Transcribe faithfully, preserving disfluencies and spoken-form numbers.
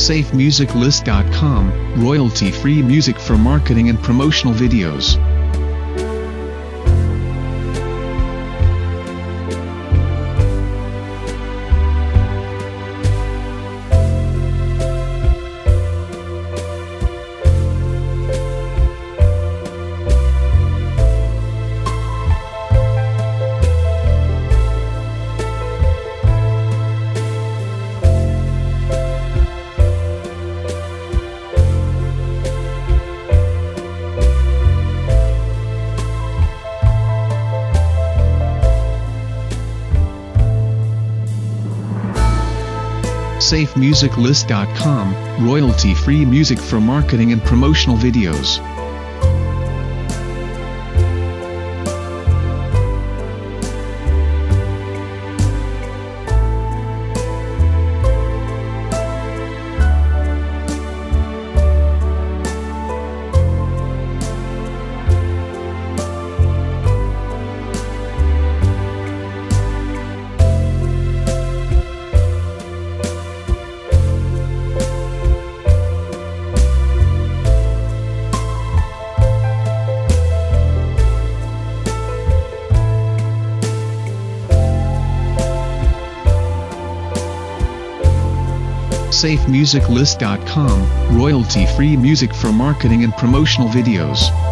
safe music list dot com, royalty-free music for marketing and promotional videos. safe music list dot com, royalty-free music for marketing and promotional videos. safe music list dot com, royalty-free music for marketing and promotional videos.